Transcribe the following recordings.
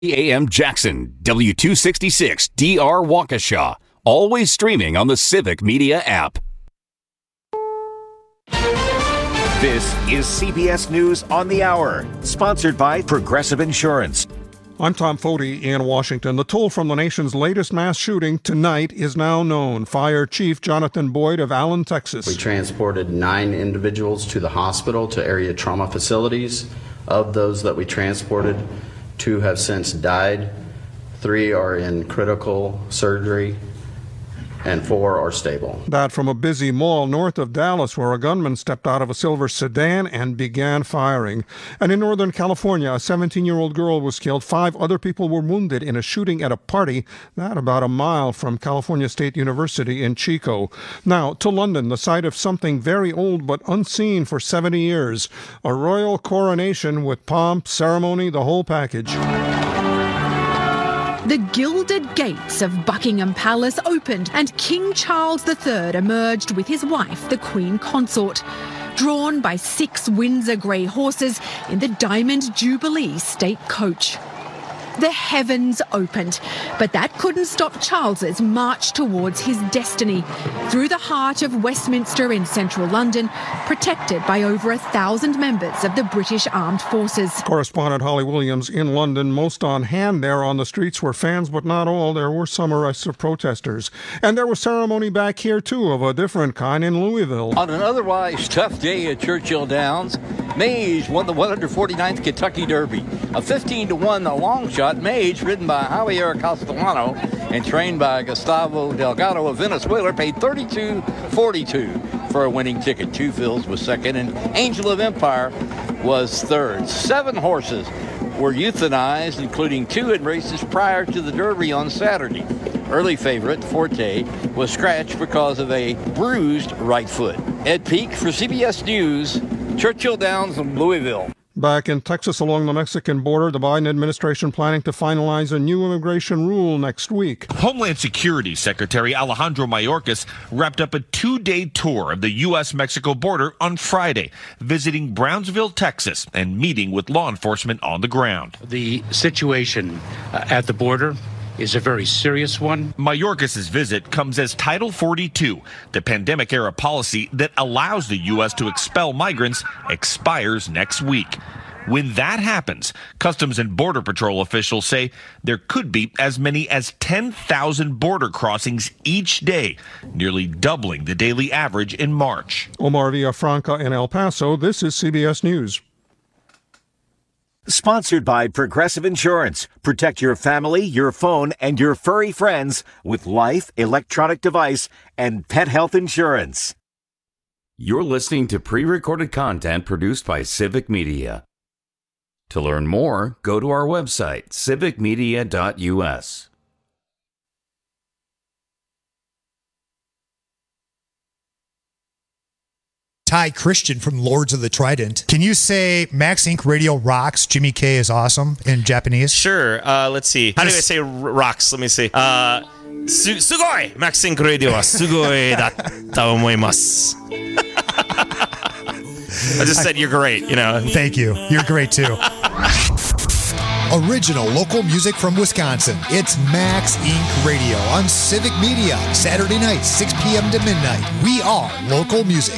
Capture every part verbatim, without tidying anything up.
A M Jackson, W two sixty-six D R Waukesha. Always streaming on the Civic Media app. This is C B S News on the Hour, sponsored by Progressive Insurance. I'm Tom Foti in Washington. The toll from the nation's latest mass shooting tonight is now known. Fire Chief Jonathan Boyd of Allen, Texas. We transported nine individuals to the hospital, to area trauma facilities. Of those that we transported, two have since died, three are in critical surgery, and four are stable. That from a busy mall north of Dallas, where a gunman stepped out of a silver sedan and began firing. And in Northern California, a seventeen-year-old girl was killed. Five other people were wounded in a shooting at a party, that about a mile from California State University in Chico. Now, to London, the site of something very old but unseen for seventy years. A royal coronation with pomp, ceremony, the whole package. The gilded gates of Buckingham Palace opened and King Charles the Third emerged with his wife, the Queen Consort, drawn by six Windsor grey horses in the Diamond Jubilee state coach. The heavens opened, but that couldn't stop Charles's march towards his destiny through the heart of Westminster in central London, protected by over a thousand members of the British Armed Forces. Correspondent Holly Williams in London. Most on hand there on the streets were fans, but not all. There were some arrests of protesters. And there was ceremony back here, too, of a different kind in Louisville. On an otherwise tough day at Churchill Downs, Mage won the one hundred forty-ninth Kentucky Derby. A fifteen to one long shot, Mage, ridden by Javier Castellano and trained by Gustavo Delgado of Venezuela, paid thirty-two forty-two for a winning ticket. Two Fills was second, and Angel of Empire was third. Seven horses were euthanized, including two in races prior to the Derby on Saturday. Early favorite, Forte, was scratched because of a bruised right foot. Ed Peak for C B S News, Churchill Downs in Louisville. Back in Texas along the Mexican border, the Biden administration planning to finalize a new immigration rule next week. Homeland Security Secretary Alejandro Mayorkas wrapped up a two-day tour of the U S Mexico border on Friday, visiting Brownsville, Texas, and meeting with law enforcement on the ground. The situation uh, at the border is a very serious one. Mayorkas' visit comes as Title forty-two, the pandemic-era policy that allows the U S to expel migrants, expires next week. When that happens, Customs and Border Patrol officials say there could be as many as ten thousand border crossings each day, nearly doubling the daily average in March. Omar Villafranca in El Paso, this is C B S News. Sponsored by Progressive Insurance. Protect your family, your phone, and your furry friends with life, electronic device, and pet health insurance. You're listening to pre-recorded content produced by Civic Media. To learn more, go to our website, civic media dot u s. Ty Christian from Lords of the Trident. Can you say Max Incorporated Radio rocks, Jimmy K is awesome in Japanese? Sure. Uh, let's see. How do I say r- rocks? Let me see. Uh, su- sugoi! Max Incorporated Radio wa sugoi datta omoimasu. I just said you're great, you know. Thank you. You're great too. Original local music from Wisconsin. It's Max Incorporated Radio on Civic Media. Saturday night, six p.m. to midnight. We are local music.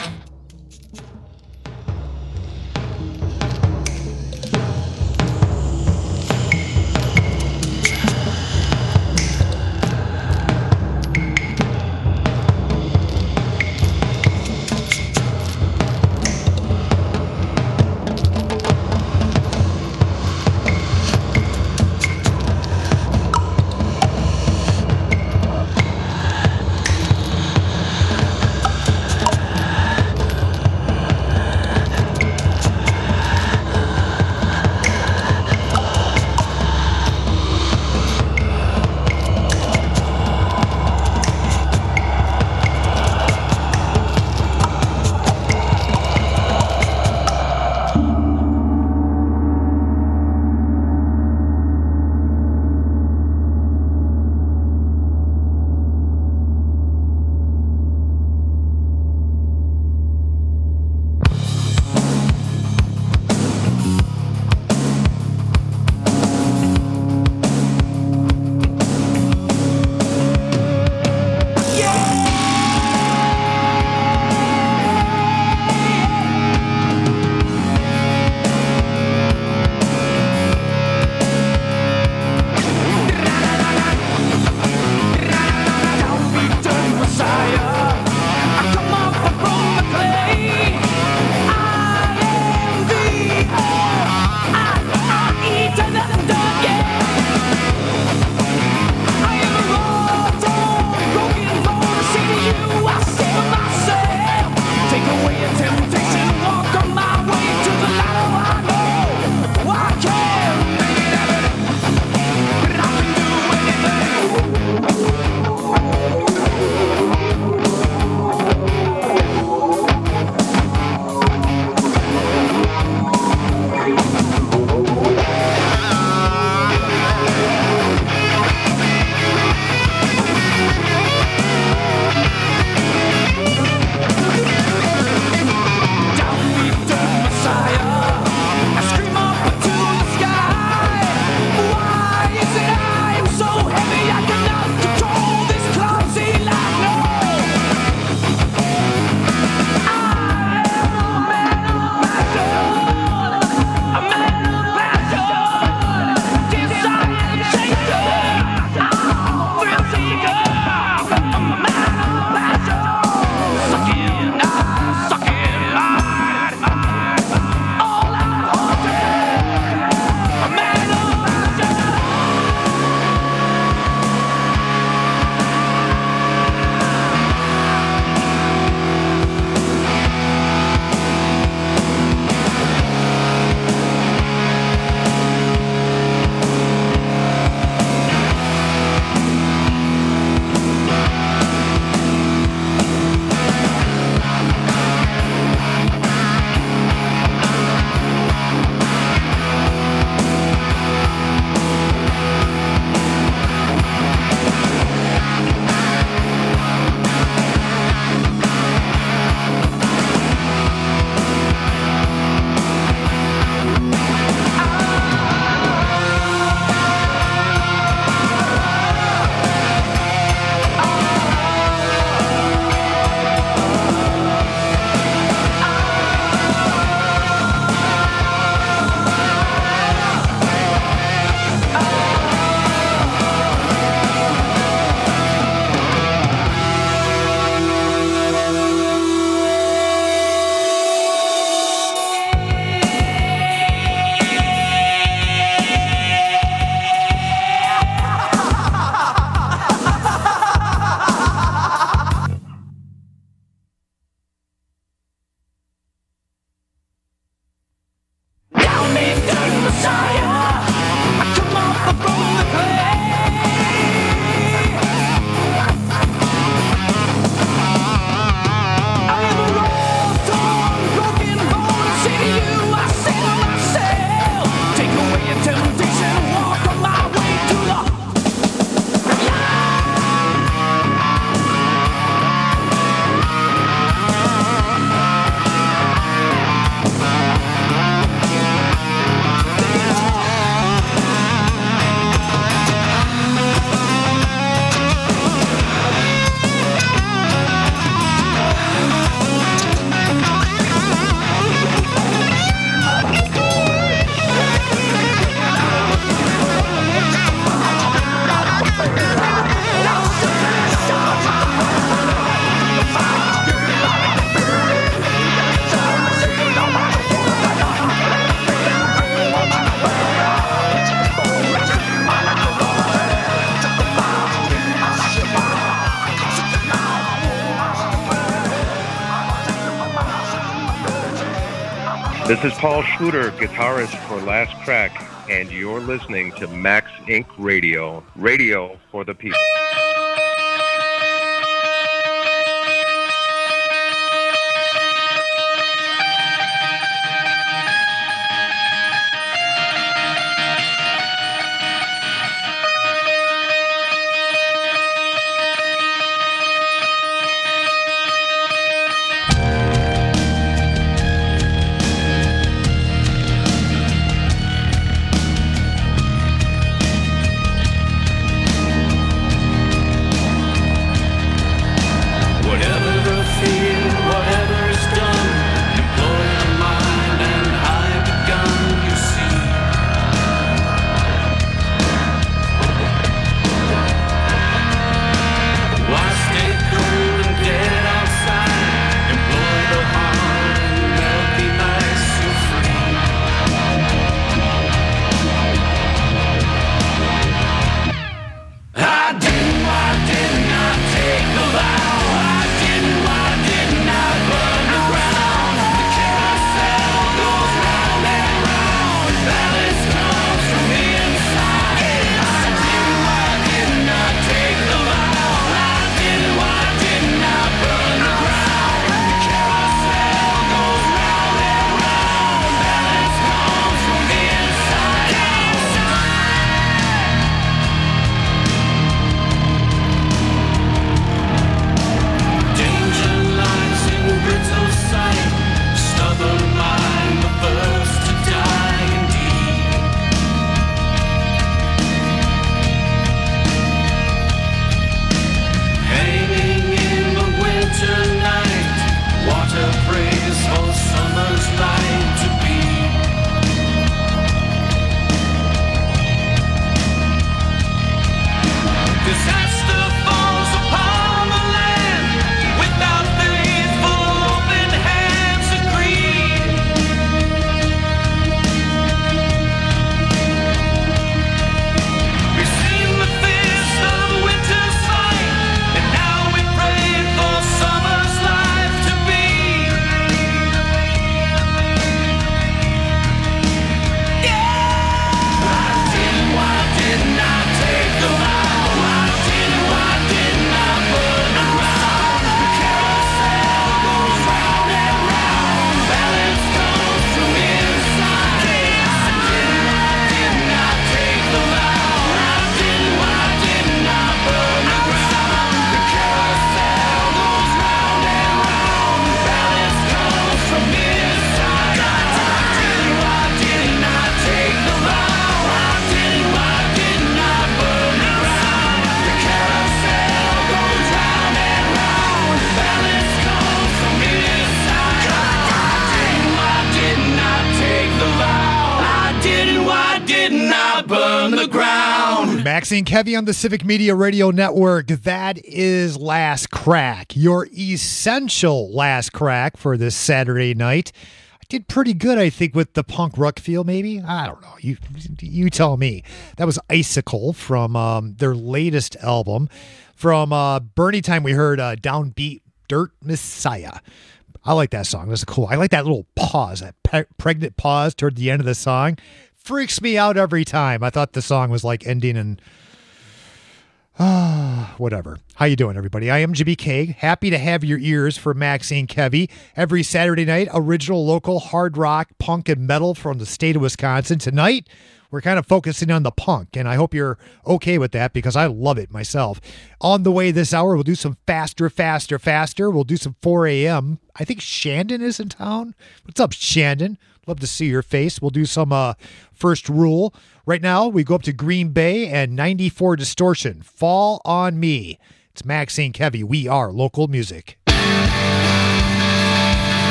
This is Paul Schluter, guitarist for Last Crack, and you're listening to Max Incorporated. Radio, radio for the people. Maxine Kevy on the Civic Media Radio Network. That is Last Crack, your essential Last Crack for this Saturday night. I did pretty good, I think, with the punk rock feel, maybe. I don't know. You you tell me. That was Icicle from um, their latest album. From uh, Bernie Time, we heard uh, Downbeat Dirt Messiah. I like that song. That's cool. I like that little pause, that pe- pregnant pause toward the end of the song. Freaks me out every time. I thought the song was like ending in ah uh, whatever. How you doing, everybody? I am J B K. Happy to have your ears for Maxine Kevy every Saturday night. Original local hard rock, punk, and metal from the state of Wisconsin. Tonight, we're kind of focusing on the punk, and I hope you're okay with that because I love it myself. On the way this hour, we'll do some faster, faster, faster. We'll do some four a.m. I think Shandon is in town. What's up, Shandon? Love to see your face. We'll do some uh, First Rule. Right now, we go up to Green Bay and ninety-four Distortion. Fall on Me. It's Maxine Kevy. We are local music.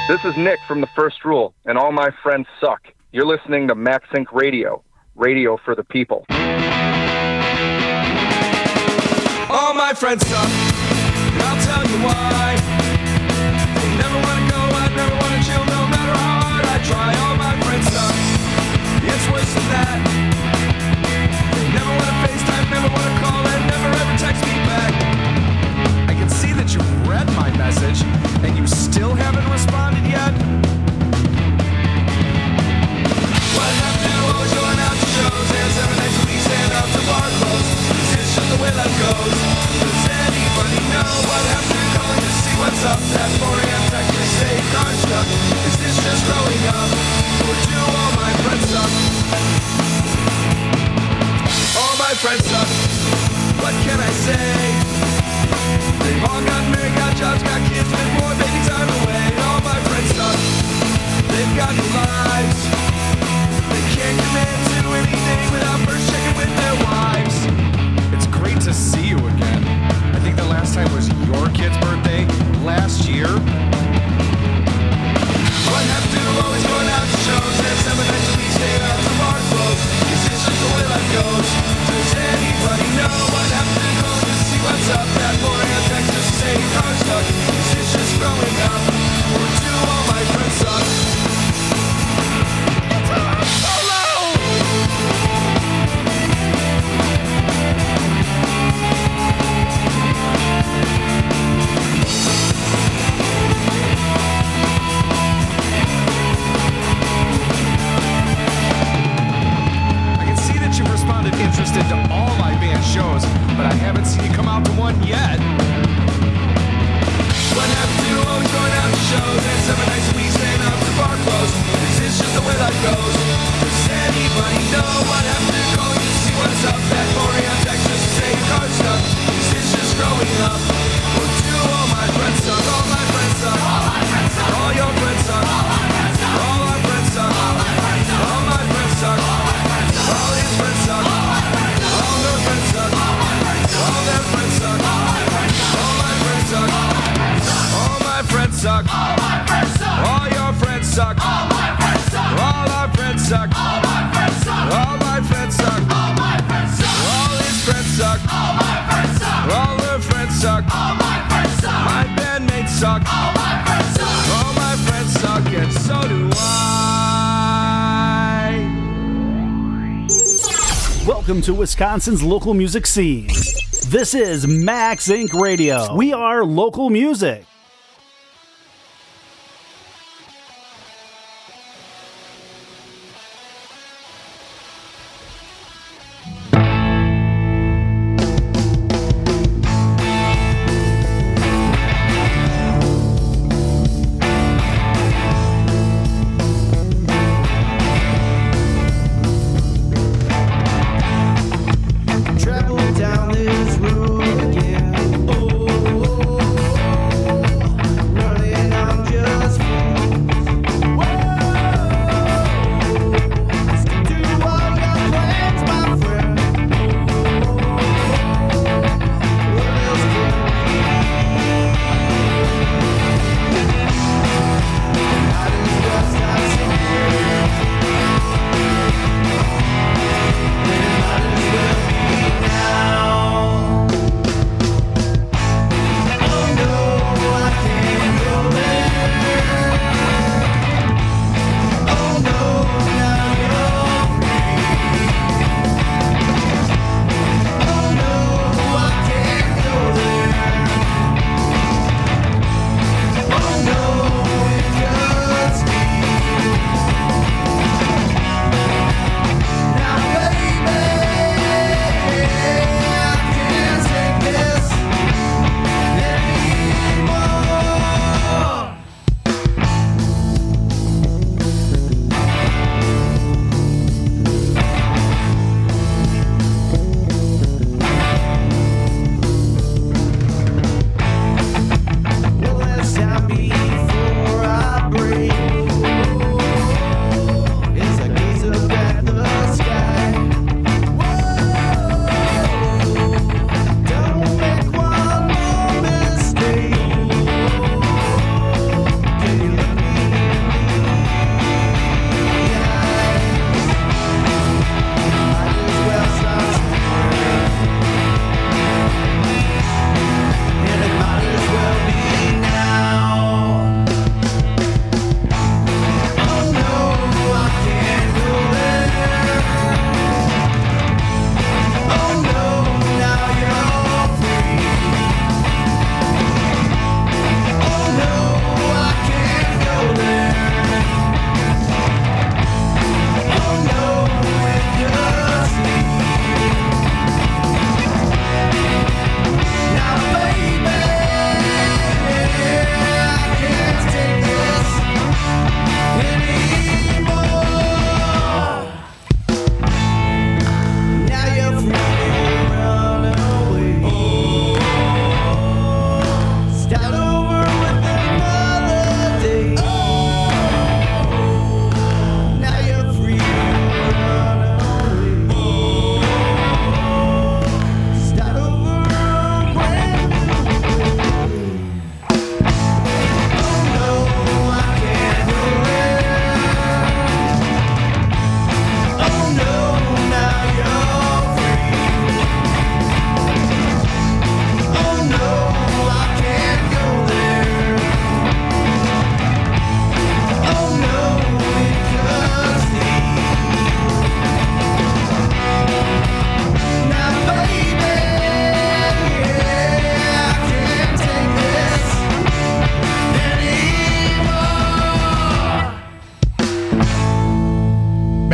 This is Nick from The First Rule, and all my friends suck. You're listening to Max Inc Radio, radio for the people. All my friends suck, and I'll tell you why. They never want to go, I never want to chill, no matter how hard I try. All my friends suck, it's worse than that. They never want to FaceTime, never want to call, and never ever text me back. I can see that you've read my message, and you still haven't responded yet. What happened to always going out to shows, and seven nights a week, stand out to bar close? Is this just the way life goes? Does anybody know what happened to calling to see what's up? That four a.m. text to say car stuck. Is this just growing up, or do all my friends suck? All my friends suck, what can I say? They've all got married, got jobs, got kids, spend more baby time away. All my friends suck, they've got new lives. They can't commit to anything without first checking with their wives. It's great to see you again. I think the last time was your kid's birthday last year. What happened to always going out to shows and seven nights a week, staying out to bar close? Is this just the way life goes? Does anybody know what happened to calling to see what's up? That four a.m. text to say car stuck. Is this just growing up, or do all my friends suck? Interested to all my band shows, but I haven't seen you come out to one yet. What happened to always going out to shows and seven nights a week, staying out to bar close? Is this just the way life goes? Does anybody know what happened to calling to see what's up? That four a.m. text just to say your car's stuck. Is this just growing up, or do all my friends suck? All my friends suck. All my friends suck. All your friends suck. All my friends suck. All our friends suck. All my friends suck. All my friends suck. All my friends suck. All his friends suck. All my friends suck. All their friends suck. All my friends suck. All their friends suck. All my friends suck. All my friends suck. All my friends suck. All my friends suck. All your friends suck. All my friends suck. All our friends suck. All my friends suck. All my friends suck. All my friends suck. All his friends suck. All my friends suck. All their friends suck. All my friends suck. My bandmates suck. All my friends suck. All my friends suck, and so do I. Welcome to Wisconsin's local music scene. This is Max Incorporated. Radio. We are local music. Traveling down this road again. Oh, oh, oh.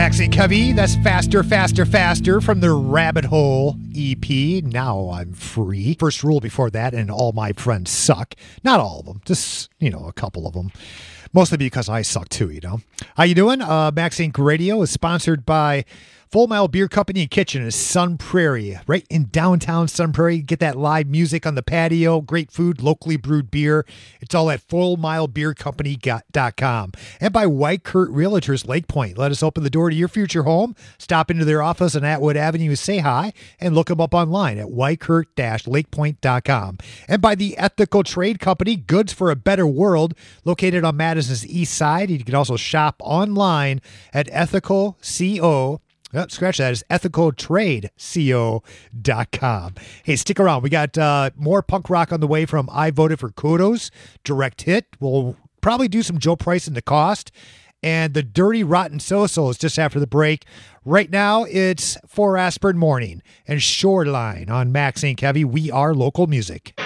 Max and Kevy, that's Faster, Faster, Faster from the Rabbit Hole E P. Now I'm free. First Rule before that, and All My Friends Suck. Not all of them, just, you know, a couple of them. Mostly because I suck too, you know. How you doing? Uh, Max Inc Radio is sponsored by Full Mile Beer Company and Kitchen in Sun Prairie, right in downtown Sun Prairie. Get that live music on the patio, great food, locally brewed beer. It's all at full mile beer company dot com. And by White Kurt Realtors Lake Point. Let us open the door to your future home. Stop into their office on Atwood Avenue, say hi, and look them up online at white kurt dash lake point dot com. And by the Ethical Trade Company, Goods for a Better World, located on Madison's east side. You can also shop online at ethical co. Oh, scratch that. It's ethical trade co dot com. Hey, stick around. We got uh, more punk rock on the way from I Voted for Kudos, Direct Hit. We'll probably do some Joe Price and the Cost. And the Dirty Rotten So-Sos just after the break. Right now, it's For Aspirin Morning and Shoreline on Max Inc Heavy. We are local music.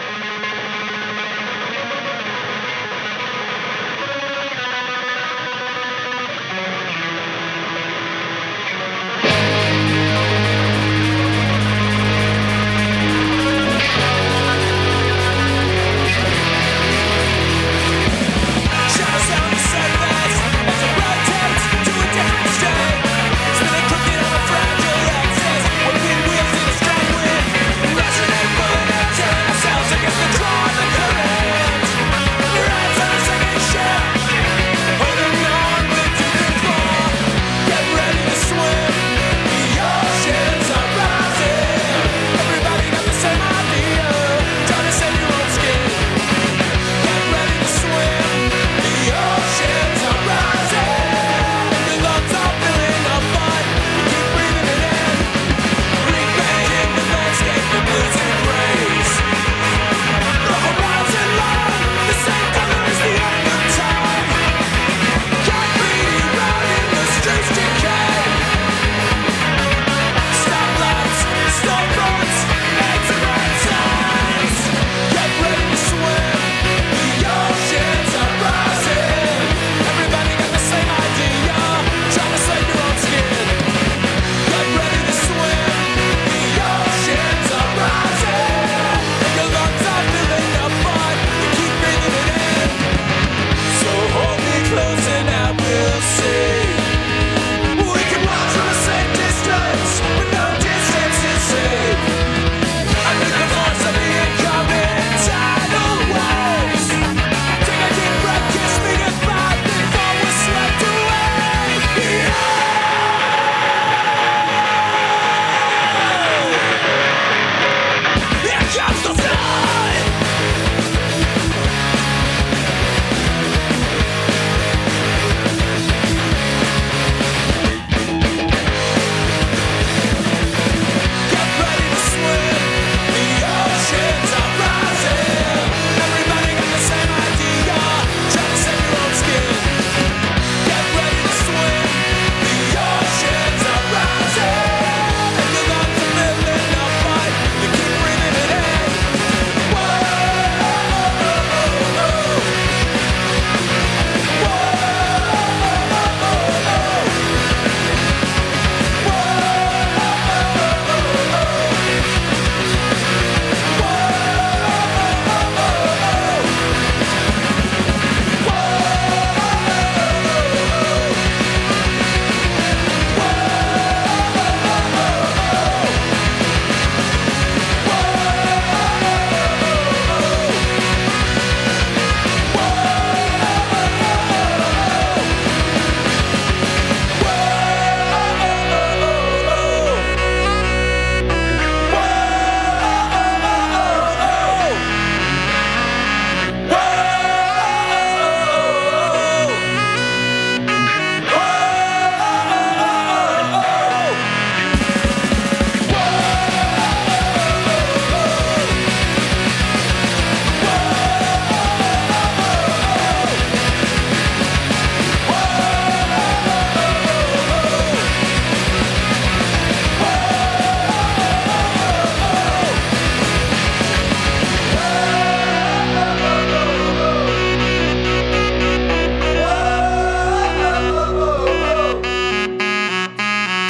Resonate, but I turn ourselves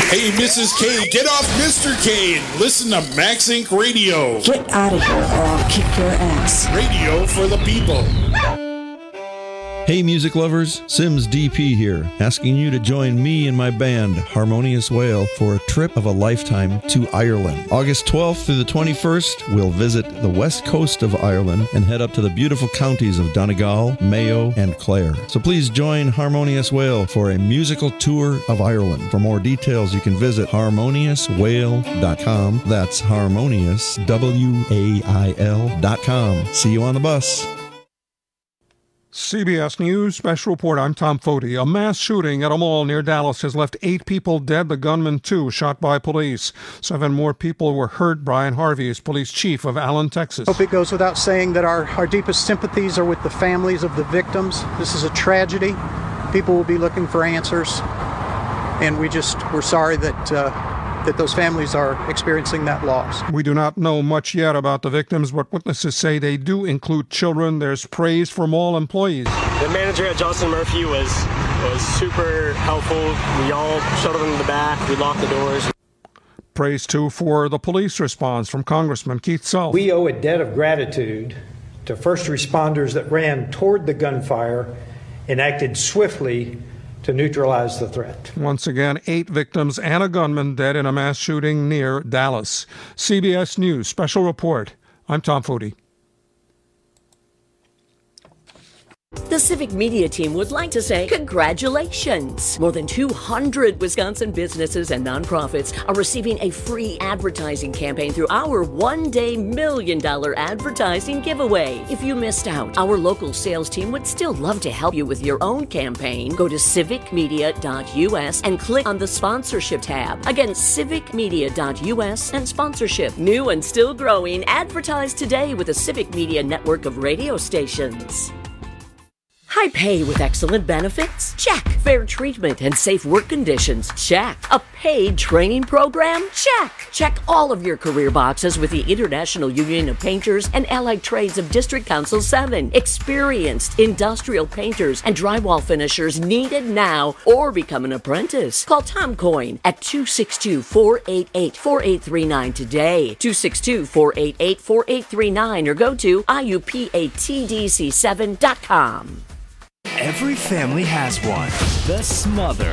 Hey, Missus K, get off Mister K and listen to Max Inc Radio. Get out of here or I'll kick your ass. Radio for the people. Hey music lovers, Sims D P here, asking you to join me and my band, Harmonious Whale, for a trip of a lifetime to Ireland. August twelfth through the twenty-first, we'll visit the west coast of Ireland and head up to the beautiful counties of Donegal, Mayo, and Clare. So please join Harmonious Whale for a musical tour of Ireland. For more details, you can visit harmonious whale dot com. That's harmonious, W A I L dot com. See you on the bus. C B S News Special Report. I'm Tom Foti. A mass shooting at a mall near Dallas has left eight people dead, the gunman two shot by police. Seven more people were hurt. Brian Harvey is police chief of Allen, Texas. I hope it goes without saying that our, our deepest sympathies are with the families of the victims. This is a tragedy. People will be looking for answers. And we just, we're sorry that uh, that those families are experiencing that loss. We do not know much yet about the victims, but witnesses say they do include children. There's praise for mall employees. The manager at Johnston Murphy was was super helpful. We all shuttled in the back. We locked the doors. Praise, too, for the police response from Congressman Keith Self. We owe a debt of gratitude to first responders that ran toward the gunfire and acted swiftly to neutralize the threat. Once again, eight victims and a gunman dead in a mass shooting near Dallas. C B S News Special Report. I'm Tom Foti. The Civic Media team would like to say congratulations. More than two hundred Wisconsin businesses and nonprofits are receiving a free advertising campaign through our one-day million dollar advertising giveaway. If you missed out, our local sales team would still love to help you with your own campaign. Go to civic media dot U S and click on the sponsorship tab. Again, civic media dot U S and sponsorship. New and still growing. Advertise today with the Civic Media network of radio stations. High pay with excellent benefits? Check. Fair treatment and safe work conditions? Check. A paid training program? Check. Check all of your career boxes with the International Union of Painters and Allied Trades of District Council seven. Experienced industrial painters and drywall finishers needed now or become an apprentice. Call Tom Coyne at two six two, four eight eight, four eight three nine today. two six two, four eight eight, four eight three nine or go to I U P A T D C seven dot com. Every family has one. The Smother.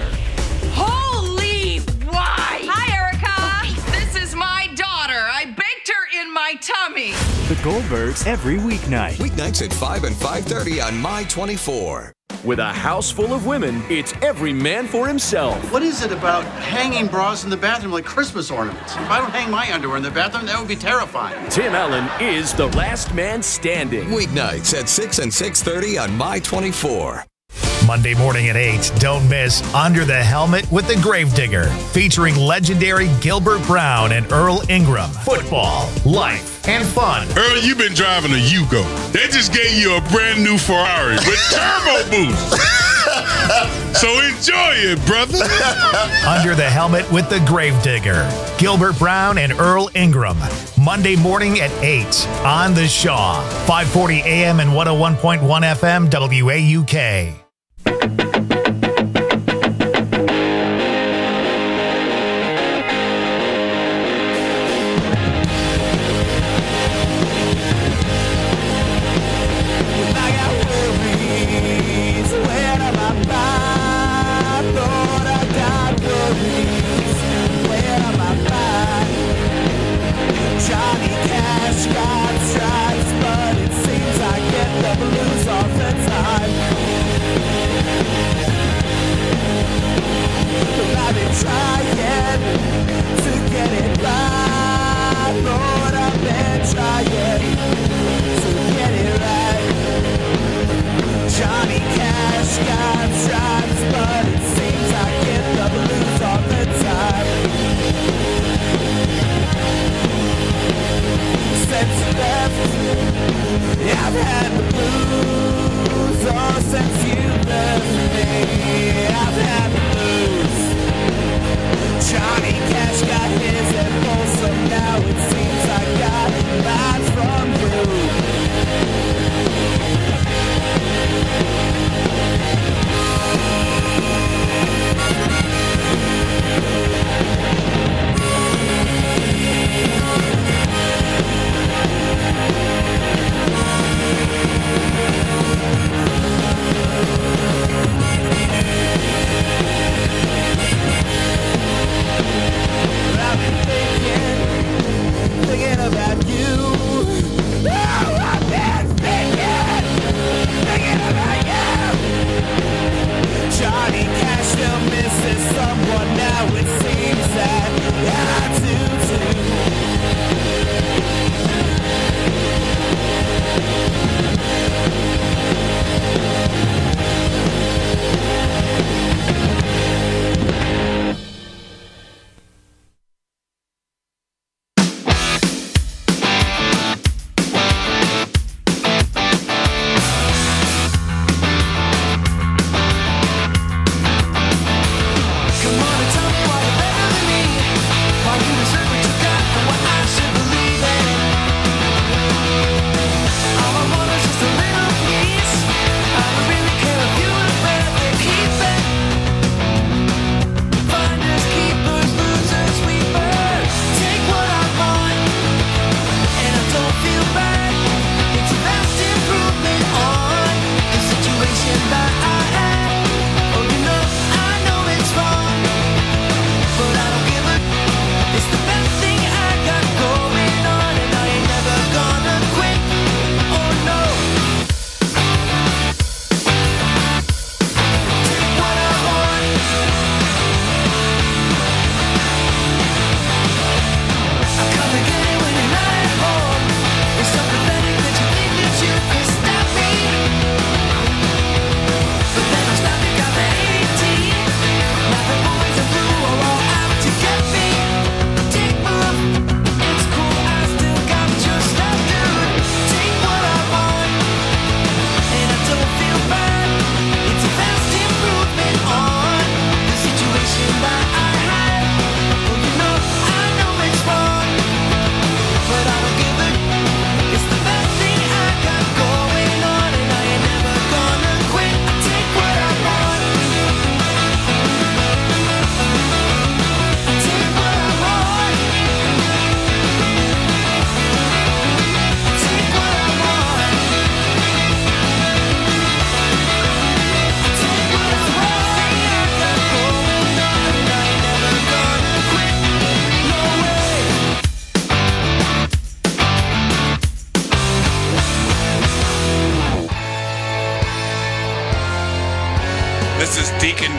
Holy why! Hi, Erica! This is my daughter. I baked her in my tummy. The Goldbergs every weeknight. Weeknights at five and five thirty on My twenty-four. With a house full of women, it's every man for himself. What is it about hanging bras in the bathroom like Christmas ornaments? If I don't hang my underwear in the bathroom, that would be terrifying. Tim Allen is the last man standing. Weeknights at six and six thirty on My twenty-four. Monday morning at eight, don't miss Under the Helmet with the Gravedigger, featuring legendary Gilbert Brown and Earl Ingram. Football, life, and fun. Earl, you've been driving a Yugo. They just gave you a brand new Ferrari with turbo boost. So enjoy it, brother. Under the Helmet with the Gravedigger, Gilbert Brown and Earl Ingram. Monday morning at eight on the Shaw. five forty A M and one oh one point one F M W A U K.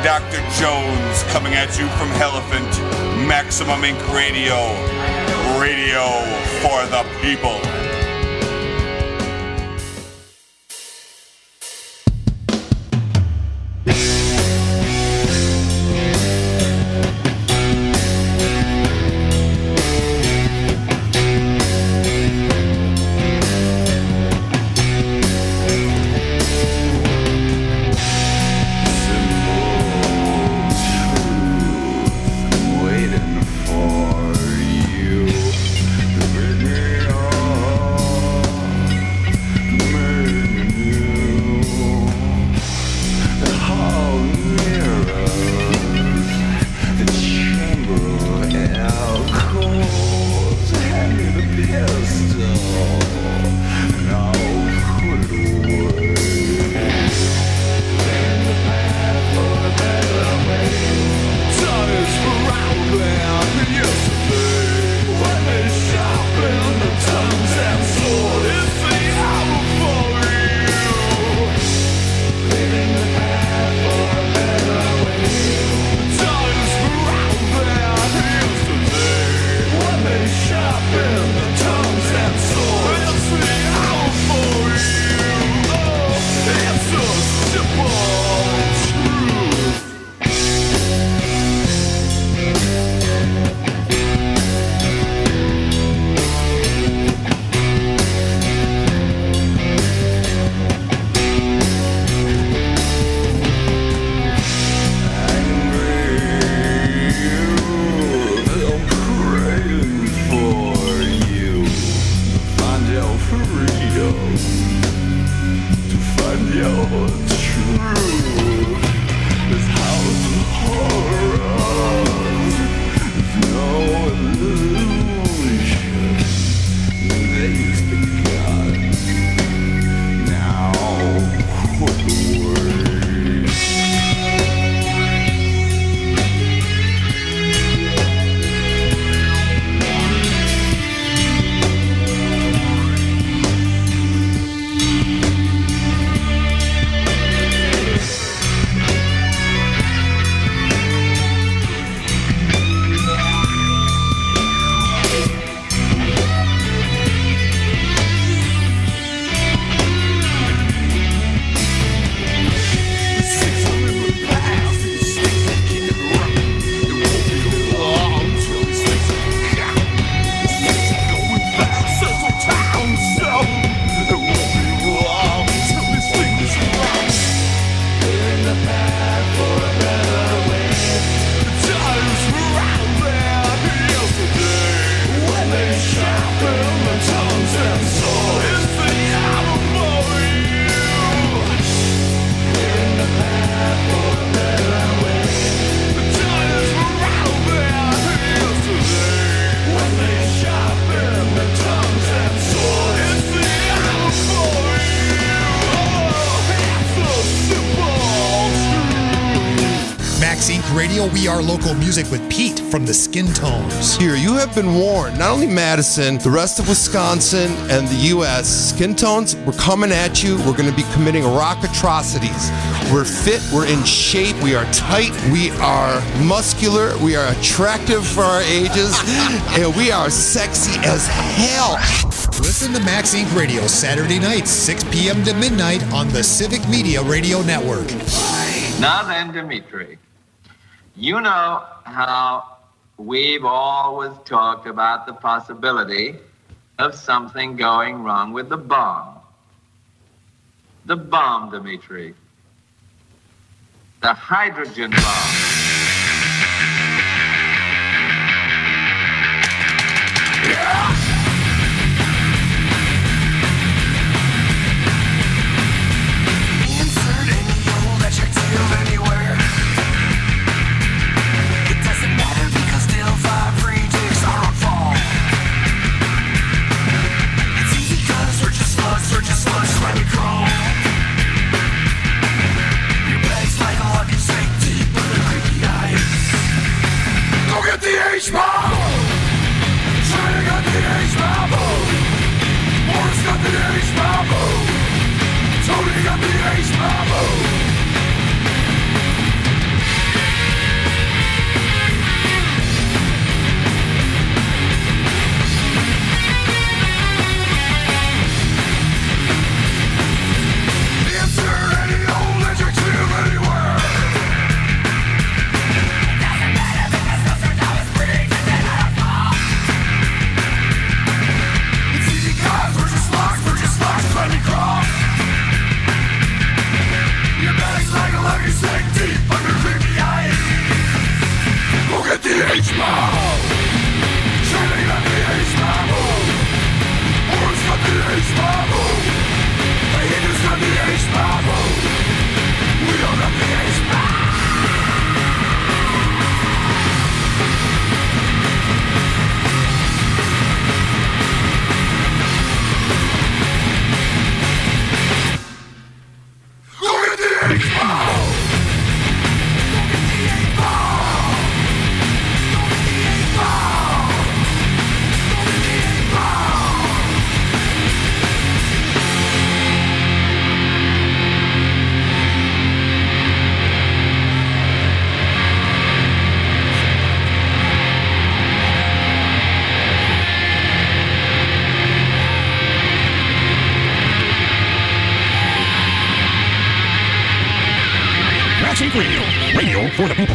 Doctor Jones coming at you from Elephant. Maximum Incorporated. Radio. Radio for the people. Radio, we are local music with Pete from the Skin Tones. Here, you have been warned. Not only Madison, the rest of Wisconsin and the U S Skin Tones, we're coming at you. We're going to be committing rock atrocities. We're fit. We're in shape. We are tight. We are muscular. We are attractive for our ages. And we are sexy as hell. Listen to Max Inc Radio Saturday nights, six p.m. to midnight on the Civic Media Radio Network. Now then, Dimitri, you know how we've always talked about the possibility of something going wrong with the bomb. The bomb, Dimitri. The hydrogen bomb. Yeah! H-bomb! China got the H-bomb! Morris got the H-bomb! Tony got the H-bomb! get the H-bomb. Trying to get the H-bomb. Boris got the H-bomb. The Indians got the H-bomb. We don't have the H-bomb. Radio, radio for the people.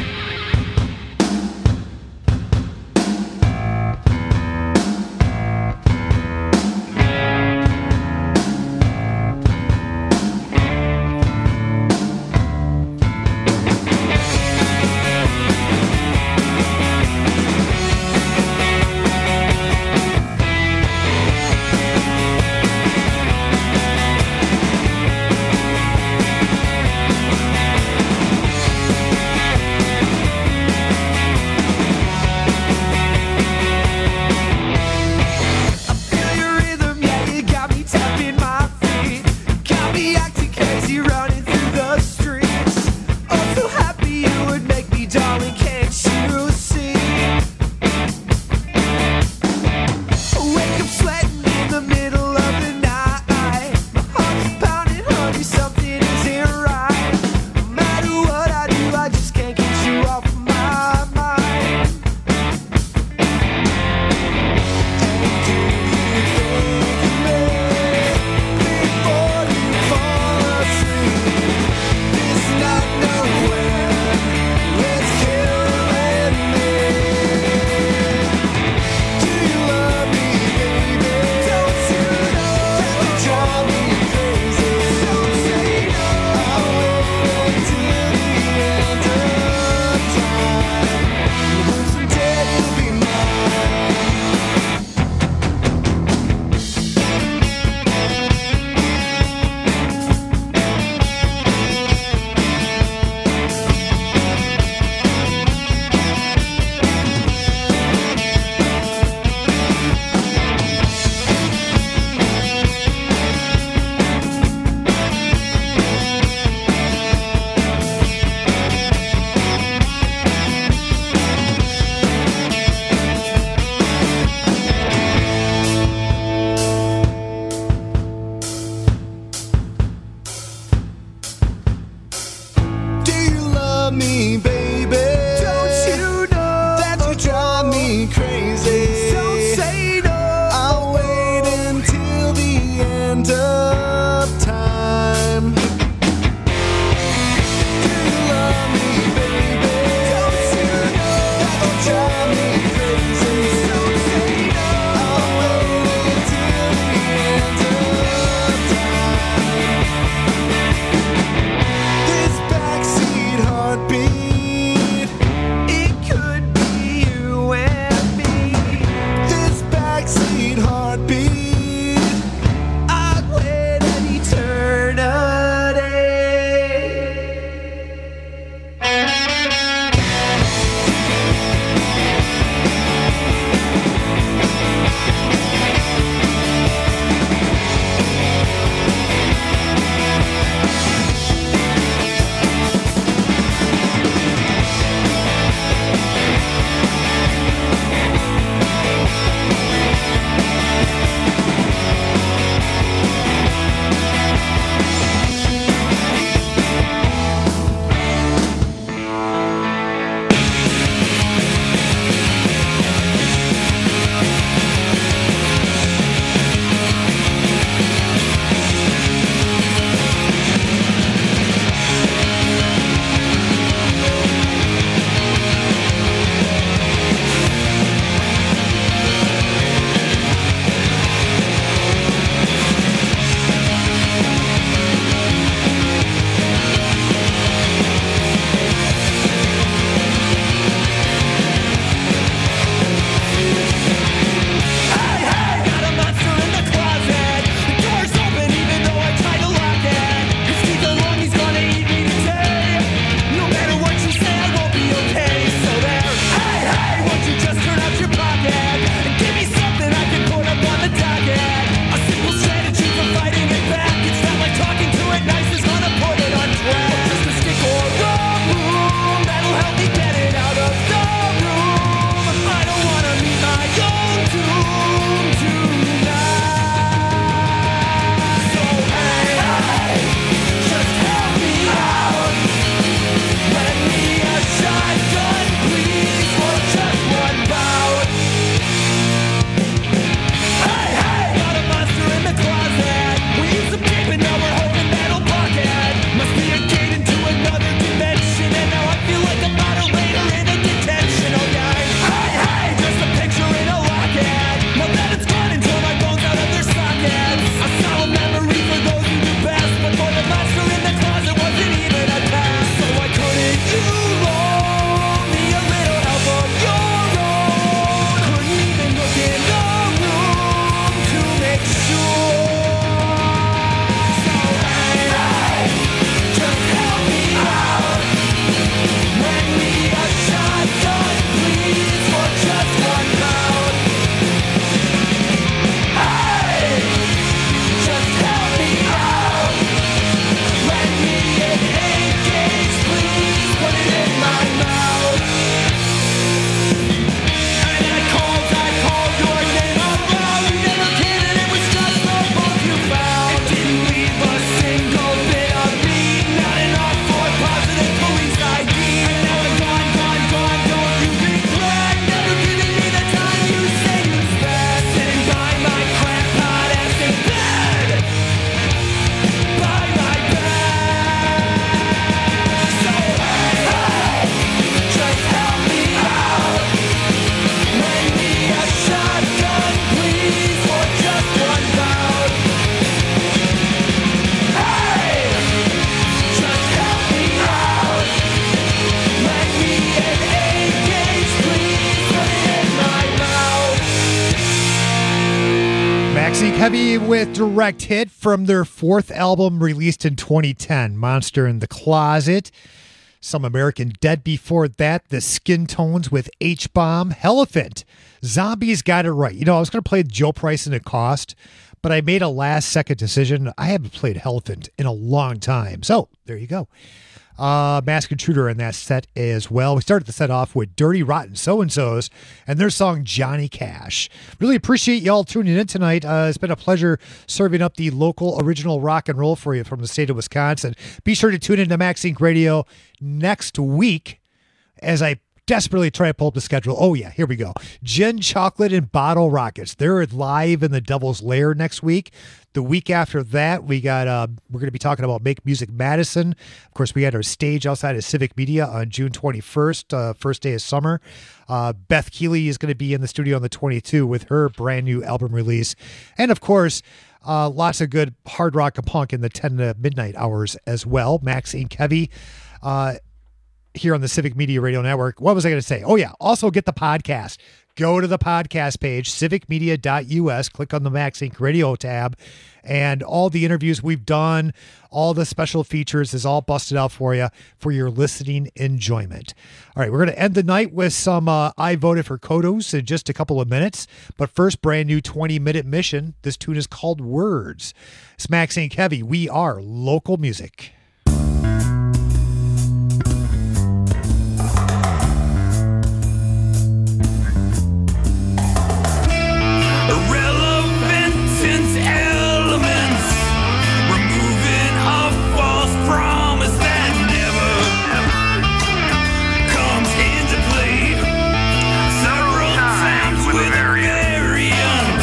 Heavy with Direct Hit from their fourth album released in twenty ten, Monster in the Closet. Some American Dead before that, the Skin Tones with H-Bomb, Elephant. Zombies got it right. You know, I was going to play Joe Price and It Cost, but I made a last-second decision. I haven't played Elephant in a long time. So, there you go. Uh, Masked Intruder in that set as well. We started the set off with Dirty Rotten So-and-So's and their song Johnny Cash. Really appreciate y'all tuning in tonight. Uh, it's been a pleasure serving up the local original rock and roll for you from the state of Wisconsin. Be sure to tune in to Max Inc Radio next week as I desperately try to pull up the schedule. Oh, yeah, here we go. Gin, Chocolate, and Bottle Rockets. They're live in the Devil's Lair next week. The week after that, we got uh, we're going to be talking about Make Music Madison. Of course, we had our stage outside of Civic Media on June twenty-first, uh, first day of summer. Uh, Beth Keeley is going to be in the studio on the twenty-second with her brand new album release. And, of course, uh, lots of good hard rock and punk in the ten to midnight hours as well. Max Inc Heavy. Uh, here on the Civic Media Radio Network. What was I going to say? Oh, yeah. Also get the podcast. Go to the podcast page, civic media dot u s, click on the Max Inc Radio tab, and all the interviews we've done, all the special features is all busted out for you for your listening enjoyment. All right, we're going to end the night with some uh, I Voted for Kodos in just a couple of minutes, but first, brand new twenty-minute mission. This tune is called Words. It's Max Inc Heavy. We are local music.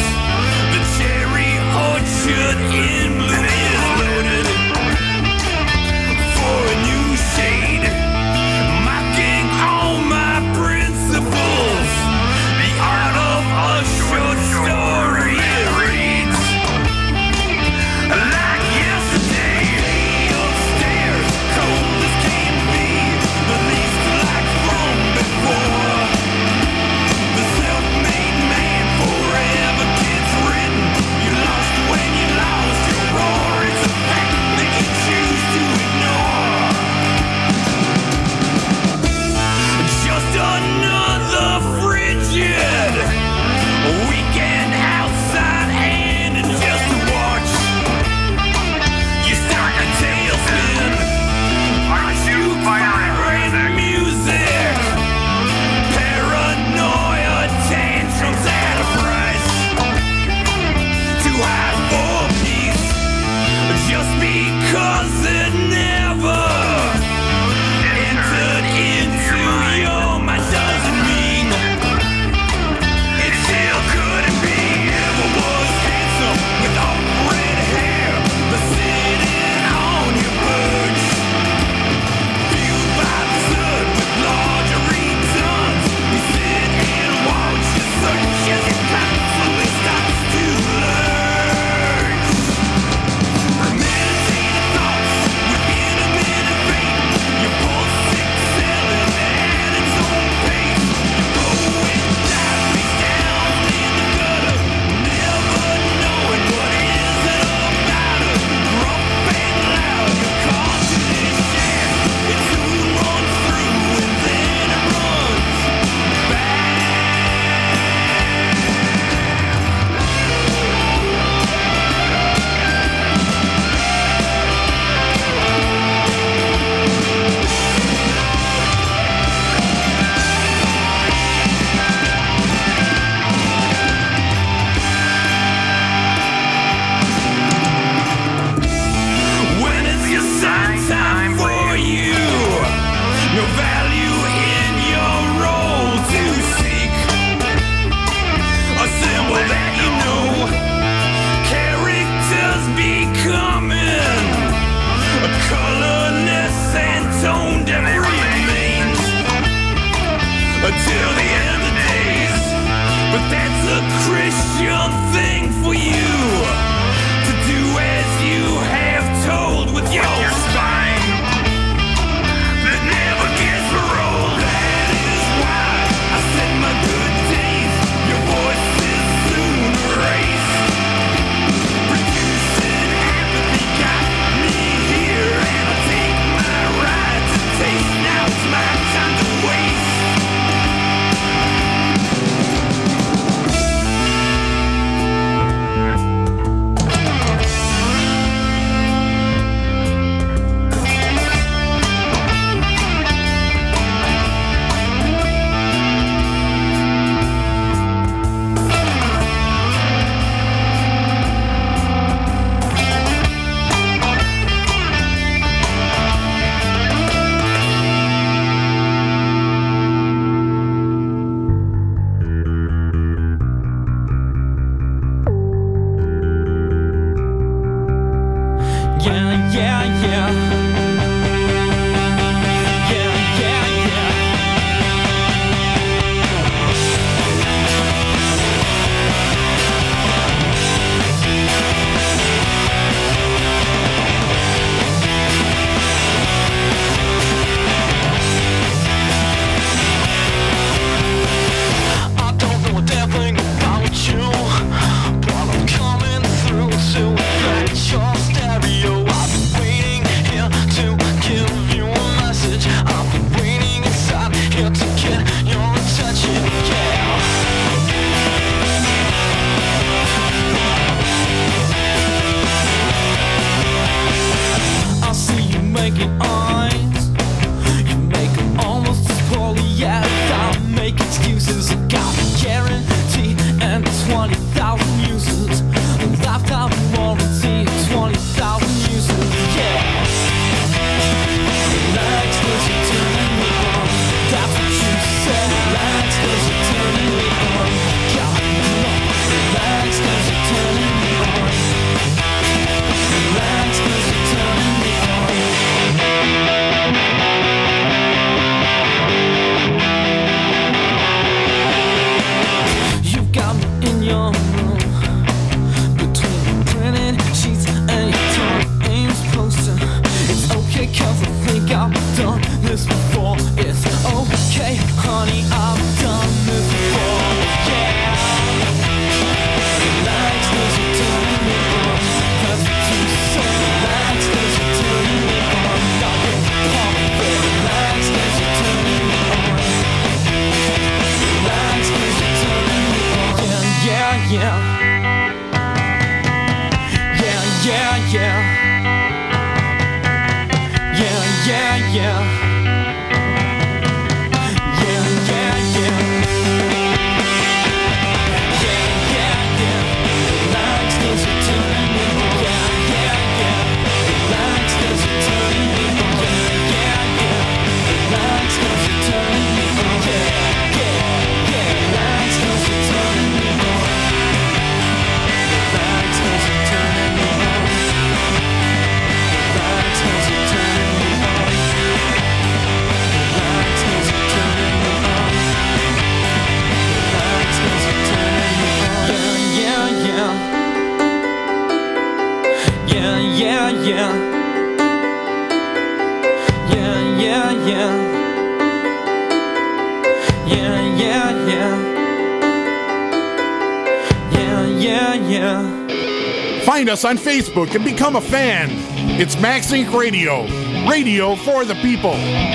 In blue is loaded. yeah, yeah. Yeah, yeah, yeah. I don't know a damn thing about you, but I'm coming through to infect your stereo. I've been waiting here to give you a message. I've been waiting inside here to get your attention, yeah. I see you making eyes. You make them almost as poorly as I make excuses. I got a guarantee and twenty thousand users. A lifetime warranty, twenty thousand users, yeah. Relax, cause you're turning me on. That's what you said. Relax, cause you're turning me on. God, no. Relax, cause you're turning me on. Relax, cause you're turning me on. You got me in your room, between the printed sheets and your Tony Ames poster. It's okay cause I think I've done this before. It's okay, honey, I've done this before, yeah. Relax cause you're turning me on. That's what you said. Relax cause you're turning me on. Not with pop, but relax cause you're turning me on. Relax cause you're turning me on. Yeah, yeah, yeah. Yeah, yeah, yeah. Yeah, yeah, yeah. Yeah, yeah, yeah. Yeah, yeah, yeah. Relax cause you're turning me on. Yeah, yeah, yeah. Relax cause you're turning me on. Yeah, yeah, yeah. Relax cause you're turning me on. Yeah, yeah, yeah. Relax cause you're turning me on. Relax cause you're turning me on. Relax cause you're turning me on. Relax cause you're turning me on. Relax cause you're turning me on. Yeah, yeah, yeah. Yeah, yeah, yeah. Yeah, yeah, yeah. Yeah, yeah, yeah. Yeah, yeah, yeah. Find us on Facebook and become a fan. It's Max Inc Radio. Radio for the people.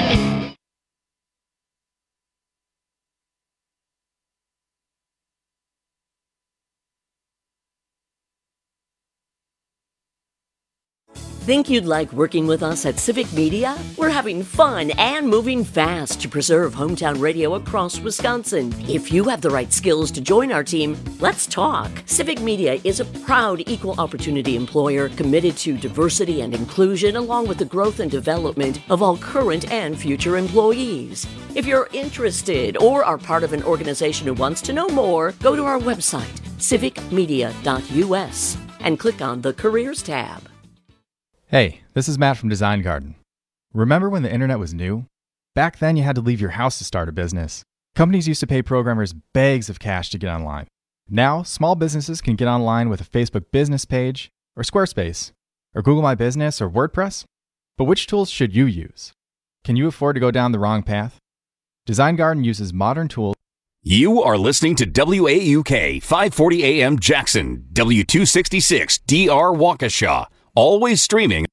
Think you'd like working with us at Civic Media? We're having fun and moving fast to preserve hometown radio across Wisconsin. If you have the right skills to join our team, let's talk. Civic Media is a proud equal opportunity employer committed to diversity and inclusion along with the growth and development of all current and future employees. If you're interested or are part of an organization who wants to know more, go to our website, civic media dot u s, and click on the Careers tab. Hey, this is Matt from Design Garden. Remember when the internet was new? Back then you had to leave your house to start a business. Companies used to pay programmers bags of cash to get online. Now, small businesses can get online with a Facebook business page, or Squarespace, or Google My Business, or WordPress. But which tools should you use? Can you afford to go down the wrong path? Design Garden uses modern tools. You are listening to W A U K five forty A M Jackson, W two sixty-six D R Waukesha. Always streaming.